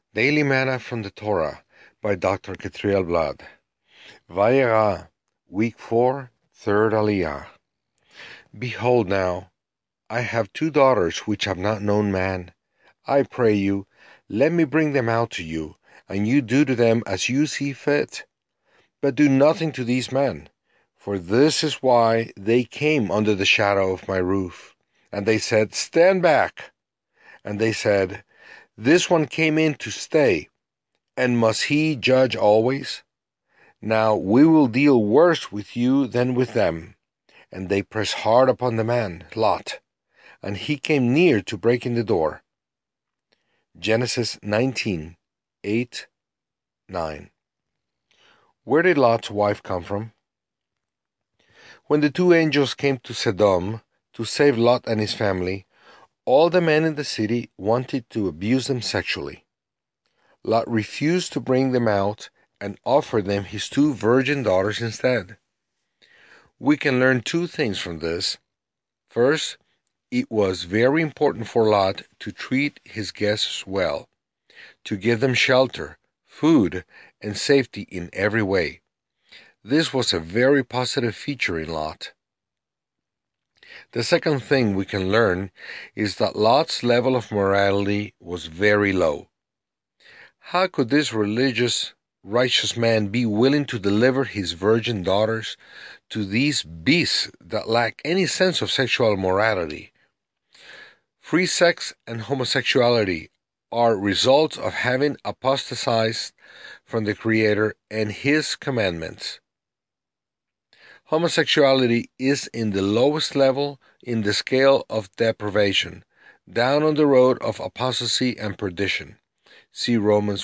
Daily Manna from the Torah by Dr. Ketriel Blad. Vayera, Week 4, Third Aliyah. Behold now, I have 2 daughters which have not known man. I pray you, let me bring them out to you, and you do to them as you see fit. But do nothing to these men, for this is why they came under the shadow of my roof. And they said, Stand back. And they said, This one came in to stay. And must he judge always? Now we will deal worse with you than with them. And they pressed hard upon the man, Lot, and he came near to breaking the door. Genesis 19:8-9. Where did Lot's wife come from? When the 2 angels came to Sodom to save Lot and his family, all the men in the city wanted to abuse them sexually. Lot refused to bring them out and offered them his 2 virgin daughters instead. We can learn 2 things from this. First, it was very important for Lot to treat his guests well, to give them shelter, food, and safety in every way. This was a very positive feature in Lot. The second thing we can learn is that Lot's level of morality was very low. How could this religious, righteous man be willing to deliver his virgin daughters to these beasts that lack any sense of sexual morality? Free sex and homosexuality are results of having apostatized from the Creator and His commandments. Homosexuality is in the lowest level in the scale of depravation, down on the road of apostasy and perdition. See Romans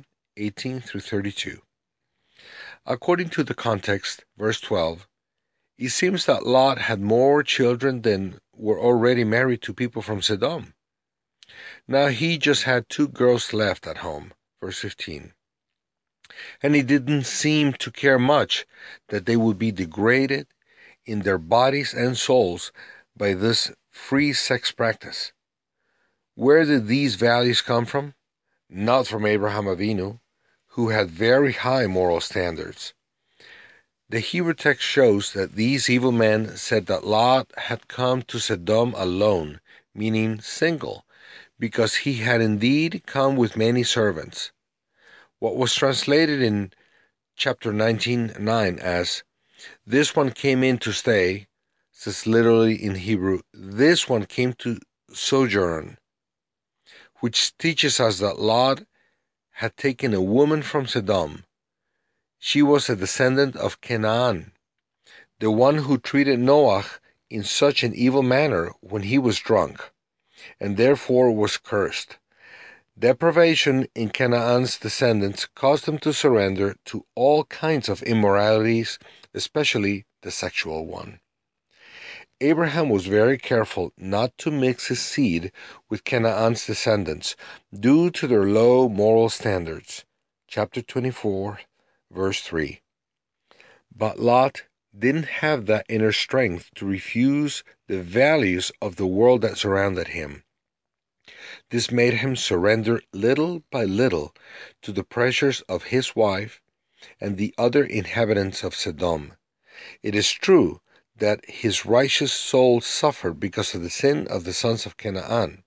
1:18-32. According to the context, verse 12, it seems that Lot had more children than were already married to people from Sodom. Now he just had 2 girls left at home, verse 15. And he didn't seem to care much that they would be degraded in their bodies and souls by this free sex practice. Where did these values come from? Not from Abraham Avinu, who had very high moral standards. The Hebrew text shows that these evil men said that Lot had come to Sodom alone, meaning single, because he had indeed come with many servants. What was translated in chapter 19:9 as, this one came in to stay, says literally in Hebrew, this one came to sojourn, which teaches us that Lot had taken a woman from Sodom. She was a descendant of Canaan, the one who treated Noah in such an evil manner when he was drunk, and therefore was cursed. Depravation in Canaan's descendants caused them to surrender to all kinds of immoralities, especially the sexual one. Abraham was very careful not to mix his seed with Canaan's descendants due to their low moral standards. Chapter 24, verse 3. But Lot didn't have that inner strength to refuse the values of the world that surrounded him. This made him surrender little by little to the pressures of his wife and the other inhabitants of Sodom. It is true that his righteous soul suffered because of the sin of the sons of Canaan,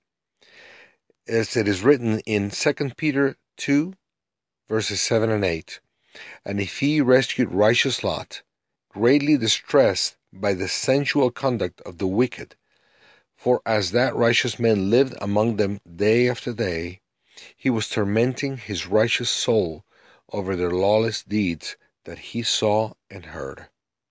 as it is written in 2 Peter 2, verses 7 and 8. And if he rescued righteous Lot, greatly distressed by the sensual conduct of the wicked, for as that righteous man lived among them day after day, he was tormenting his righteous soul over their lawless deeds that he saw and heard.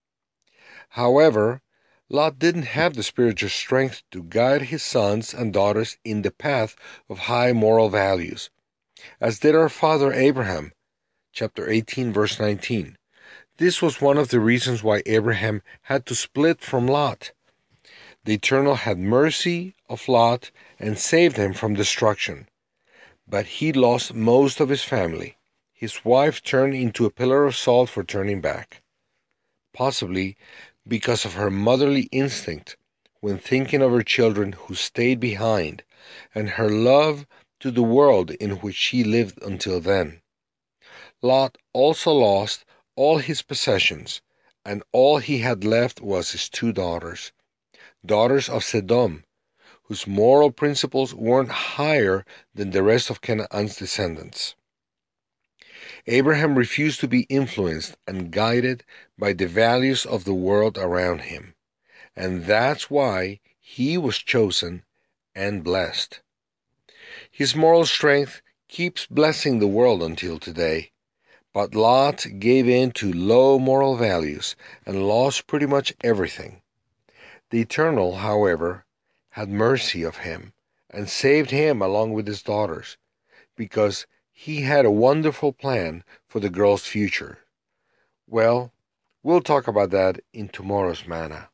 However, Lot didn't have the spiritual strength to guide his sons and daughters in the path of high moral values, as did our father Abraham, chapter 18, verse 19. This was one of the reasons why Abraham had to split from Lot. The Eternal had mercy of Lot and saved him from destruction, but he lost most of his family. His wife turned into a pillar of salt for turning back, possibly because of her motherly instinct when thinking of her children who stayed behind, and her love to the world in which he lived until then. Lot also lost all his possessions, and all he had left was his 2 daughters, daughters of Sodom, whose moral principles weren't higher than the rest of Canaan's descendants. Abraham refused to be influenced and guided by the values of the world around him, and that's why he was chosen and blessed. His moral strength keeps blessing the world until today, but Lot gave in to low moral values and lost pretty much everything. The Eternal, however, had mercy of him and saved him along with his daughters, because he had a wonderful plan for the girl's future. Well, we'll talk about that in tomorrow's manna.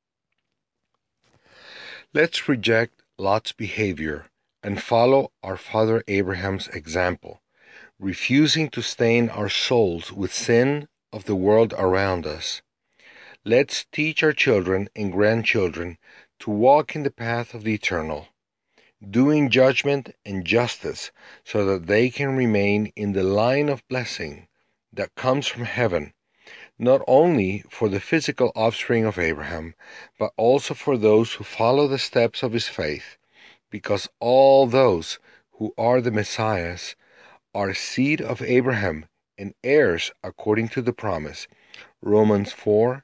Let's reject Lot's behavior and follow our father Abraham's example, refusing to stain our souls with sin of the world around us. Let's teach our children and grandchildren to walk in the path of the Eternal, doing judgment and justice so that they can remain in the line of blessing that comes from heaven, not only for the physical offspring of Abraham, but also for those who follow the steps of his faith, because all those who are the Messiahs are seed of Abraham and heirs according to the promise. Romans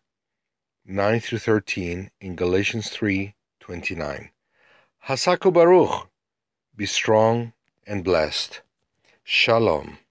4:9-13 and Galatians 3:29. Hasaku Baruch. Be strong and blessed. Shalom.